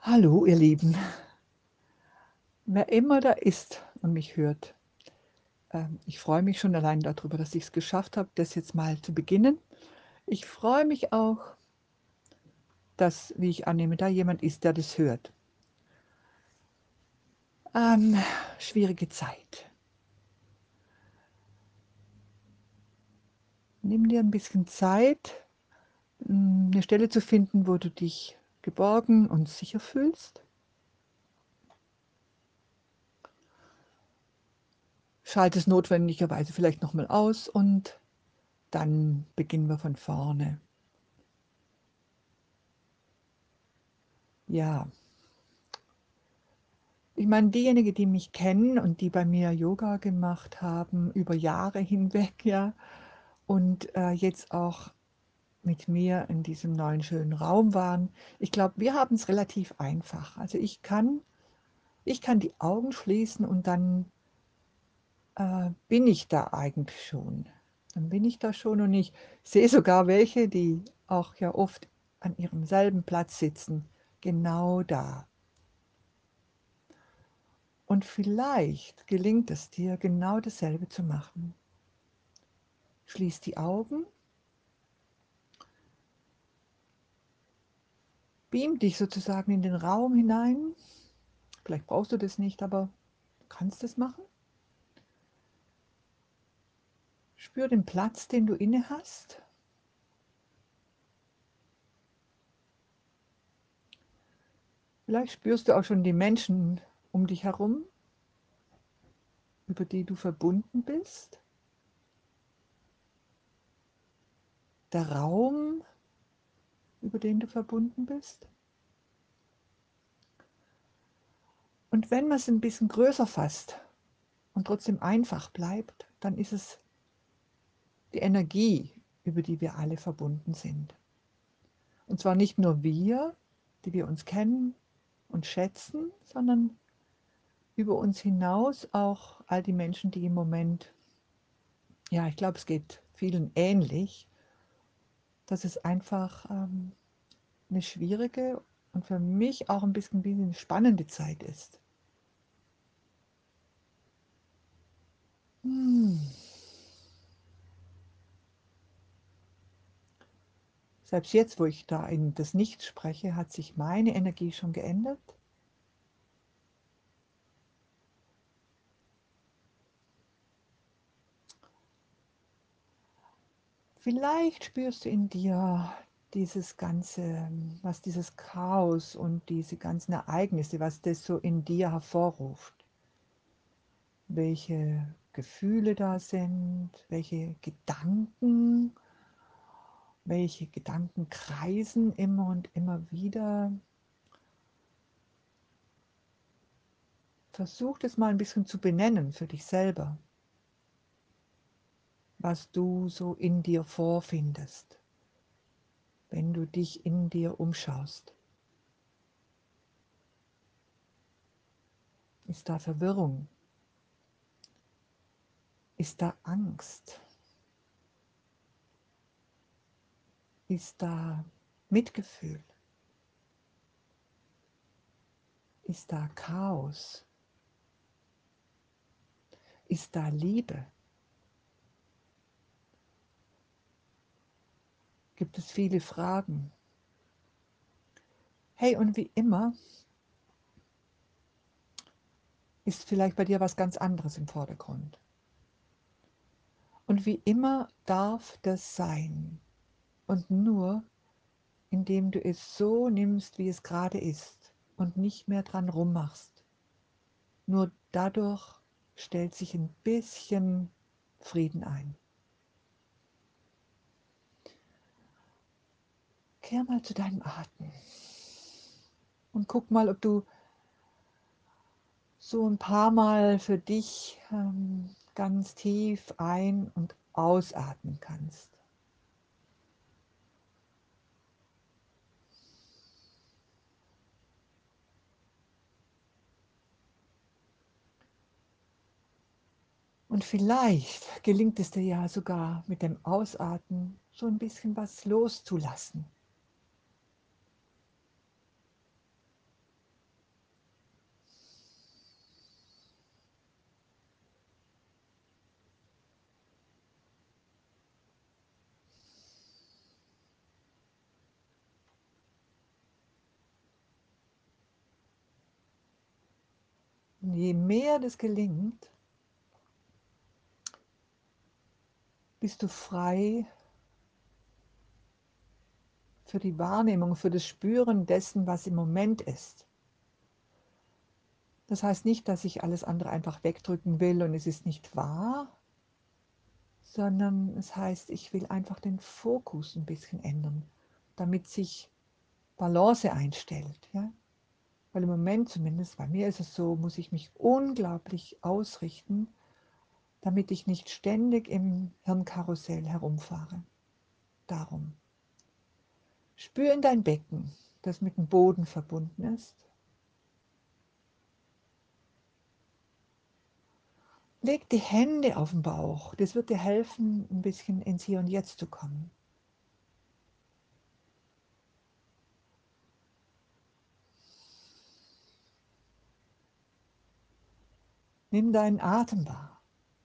Hallo, ihr Lieben. Wer immer da ist und mich hört, ich freue mich schon allein darüber, dass ich es geschafft habe, das jetzt mal zu beginnen. Ich freue mich auch, dass, wie ich annehme, da jemand ist, der das hört. Ähm, Schwierige Zeit. Nimm dir ein bisschen Zeit, eine Stelle zu finden, wo du dich geborgen und sicher fühlst. Schalte es notwendigerweise vielleicht nochmal aus und dann beginnen wir von vorne. Ja. Ich meine, diejenigen, die mich kennen und die bei mir Yoga gemacht haben über Jahre hinweg, ja, und jetzt auch mit mir in diesem neuen schönen Raum waren, ich glaube, wir haben es relativ einfach. Also ich kann die Augen schließen und dann bin ich da eigentlich schon. Dann bin ich da schon und ich sehe sogar welche, die auch ja oft an ihrem selben Platz sitzen, genau da. Und vielleicht gelingt es dir, genau dasselbe zu machen. Schließ die Augen, beam dich sozusagen in den Raum hinein. Vielleicht brauchst du das nicht, aber du kannst es machen. Spür den Platz, den du inne hast. Vielleicht spürst du auch schon die Menschen um dich herum, über die du verbunden bist. Der Raum, über den du verbunden bist. Und wenn man es ein bisschen größer fasst und trotzdem einfach bleibt, dann ist es die Energie, über die wir alle verbunden sind. Und zwar nicht nur wir, die wir uns kennen und schätzen, sondern über uns hinaus auch all die Menschen, die im Moment, ja, ich glaube, es geht vielen ähnlich, dass es einfach eine schwierige und für mich auch ein bisschen wie eine spannende Zeit ist. Hm. Selbst jetzt, wo ich da in das Nichts spreche, hat sich meine Energie schon geändert. Vielleicht spürst du in dir dieses ganze, was dieses Chaos und diese ganzen Ereignisse, was das so in dir hervorruft. Welche Gefühle da sind, welche Gedanken kreisen immer und immer wieder. Versuch das mal ein bisschen zu benennen für dich selber, was du so in dir vorfindest, wenn du dich in dir umschaust. Ist da Verwirrung? Ist da Angst? Ist da Mitgefühl? Ist da Chaos? Ist da Liebe? Gibt es viele Fragen? Hey, und wie immer ist vielleicht bei dir was ganz anderes im Vordergrund. Und wie immer darf das sein. Und nur, indem du es so nimmst, wie es gerade ist und nicht mehr dran rummachst. Nur dadurch stellt sich ein bisschen Frieden ein. Kehr mal zu deinem Atem und guck mal, ob du so ein paar Mal für dich ganz tief ein- und ausatmen kannst. Und vielleicht gelingt es dir ja sogar mit dem Ausatmen so ein bisschen was loszulassen. Und je mehr das gelingt, bist du frei für die Wahrnehmung, für das Spüren dessen, was im Moment ist. Das heißt nicht, dass ich alles andere einfach wegdrücken will und es ist nicht wahr, sondern es heißt, ich will einfach den Fokus ein bisschen ändern, damit sich Balance einstellt. Ja? Weil im Moment zumindest, bei mir ist es so, muss ich mich unglaublich ausrichten, damit ich nicht ständig im Hirnkarussell herumfahre. Darum. Spür in dein Becken, das mit dem Boden verbunden ist. Leg die Hände auf den Bauch. Das wird dir helfen, ein bisschen ins Hier und Jetzt zu kommen. Nimm deinen Atem wahr.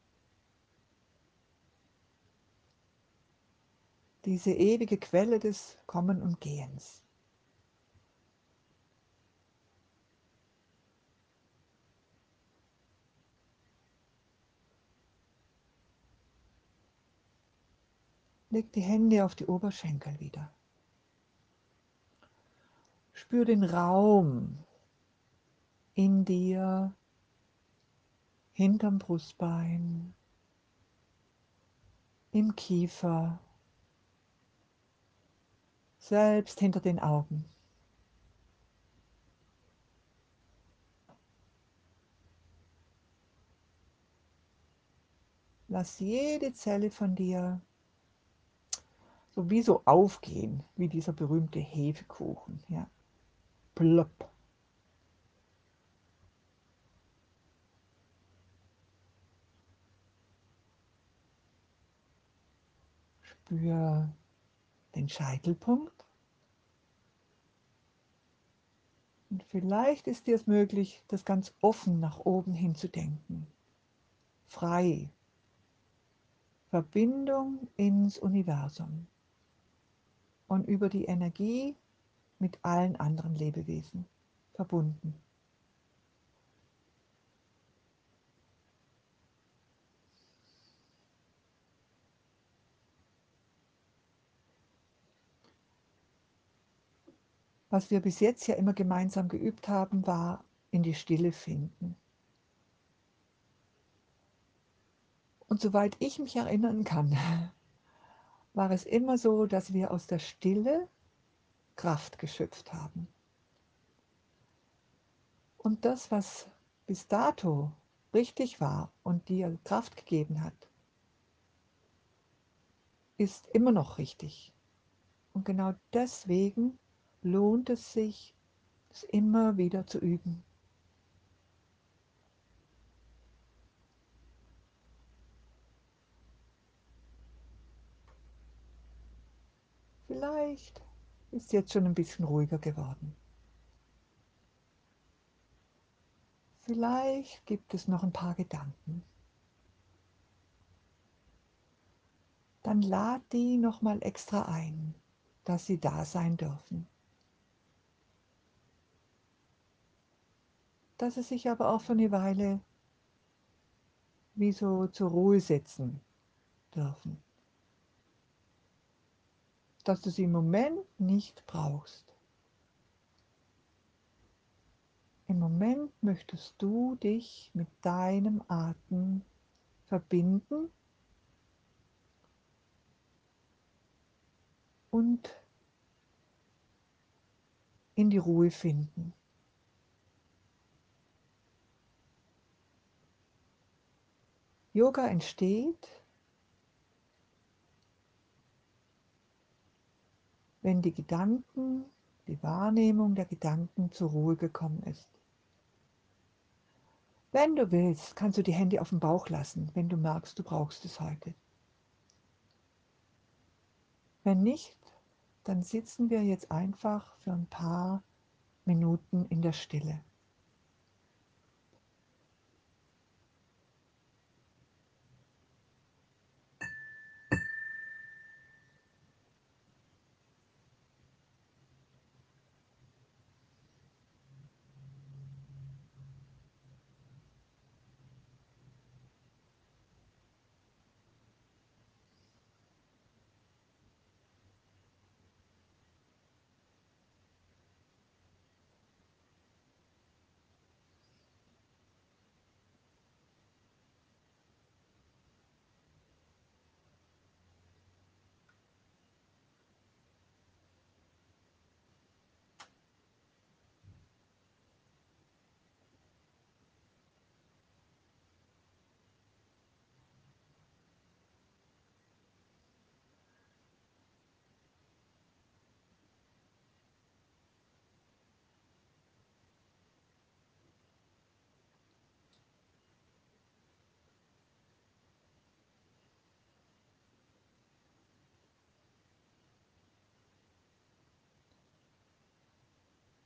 Diese ewige Quelle des Kommen und Gehens. Leg die Hände auf die Oberschenkel wieder. Spür den Raum in dir, hinterm Brustbein, im Kiefer, selbst hinter den Augen. Lass jede Zelle von dir sowieso aufgehen, wie dieser berühmte Hefekuchen. Ja. Plopp. Spür den Scheitelpunkt. Und vielleicht ist dir es möglich, das ganz offen nach oben hin zu denken. Frei. Verbindung ins Universum. Und über die Energie mit allen anderen Lebewesen verbunden. Was wir bis jetzt ja immer gemeinsam geübt haben, war in die Stille finden. Und soweit ich mich erinnern kann, war es immer so, dass wir aus der Stille Kraft geschöpft haben. Und das, was bis dato richtig war und dir Kraft gegeben hat, ist immer noch richtig. Und genau deswegen lohnt es sich, es immer wieder zu üben. Vielleicht ist jetzt schon ein bisschen ruhiger geworden. Vielleicht gibt es noch ein paar Gedanken. Dann lad die nochmal extra ein, dass sie da sein dürfen. Dass sie sich aber auch für eine Weile wie so zur Ruhe setzen dürfen. Dass du sie im Moment nicht brauchst. Im Moment möchtest du dich mit deinem Atem verbinden und in die Ruhe finden. Yoga entsteht, wenn die Gedanken, die Wahrnehmung der Gedanken zur Ruhe gekommen ist. Wenn du willst, kannst du die Hände auf dem Bauch lassen, wenn du merkst, du brauchst es heute. Wenn nicht, dann sitzen wir jetzt einfach für ein paar Minuten in der Stille.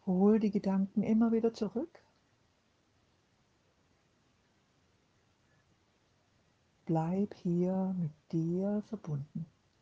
Hol die Gedanken immer wieder zurück. Bleib hier mit dir verbunden.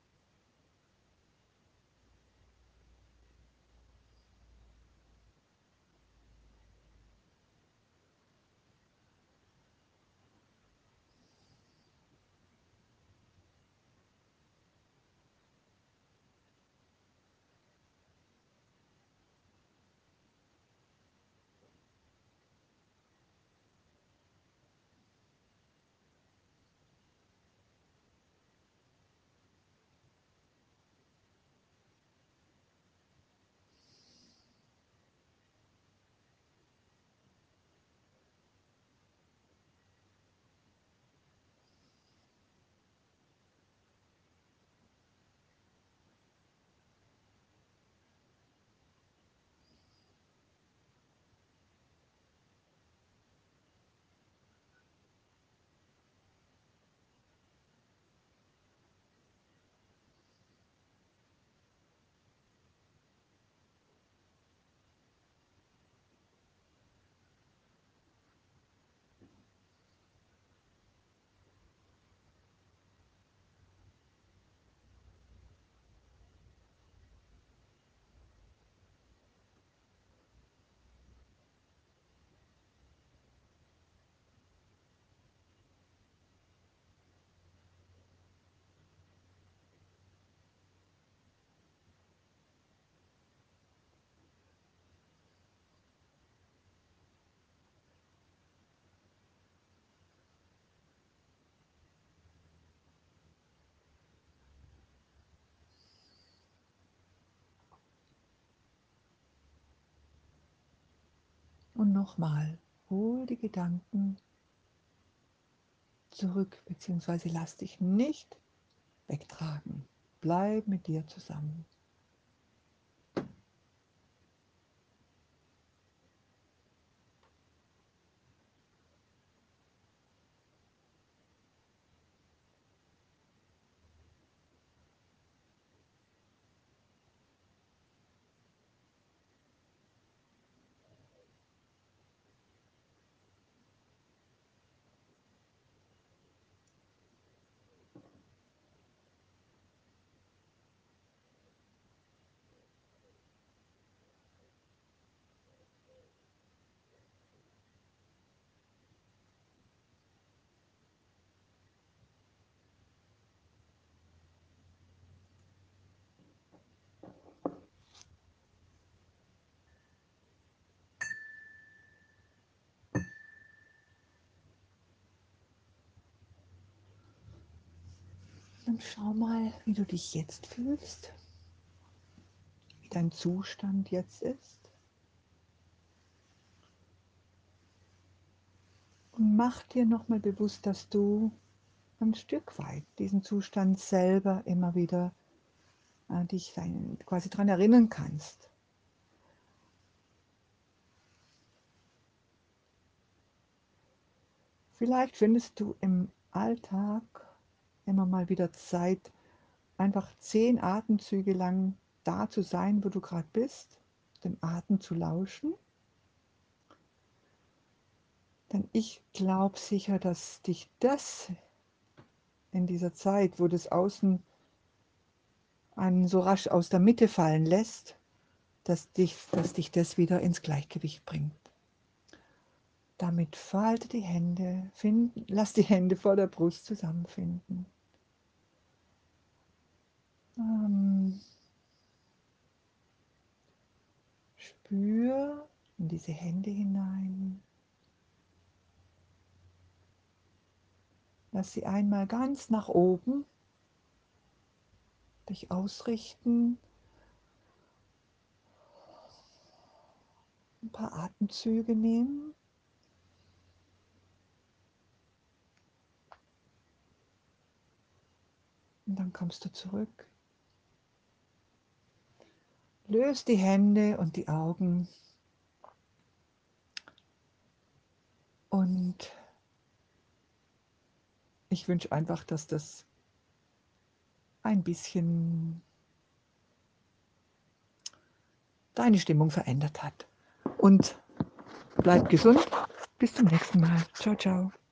Und nochmal, hol die Gedanken zurück, beziehungsweise lass dich nicht wegtragen. Bleib mit dir zusammen. Dann schau mal, wie du dich jetzt fühlst, wie dein Zustand jetzt ist. Und mach dir nochmal bewusst, dass du ein Stück weit diesen Zustand selber immer wieder dich quasi daran erinnern kannst. Vielleicht findest du im Alltag immer mal wieder Zeit, einfach 10 Atemzüge lang da zu sein, wo du gerade bist, dem Atem zu lauschen. Denn ich glaube sicher, dass dich das in dieser Zeit, wo das Außen einen so rasch aus der Mitte fallen lässt, dass dich das wieder ins Gleichgewicht bringt. Damit falte die Hände, lass die Hände vor der Brust zusammenfinden. Spür in diese Hände hinein. Lass sie einmal ganz nach oben dich ausrichten. Ein paar Atemzüge nehmen. Und dann kommst du zurück. Löst die Hände und die Augen. Und ich wünsche einfach, dass das ein bisschen deine Stimmung verändert hat. und bleib gesund. Bis zum nächsten Mal. Ciao, ciao.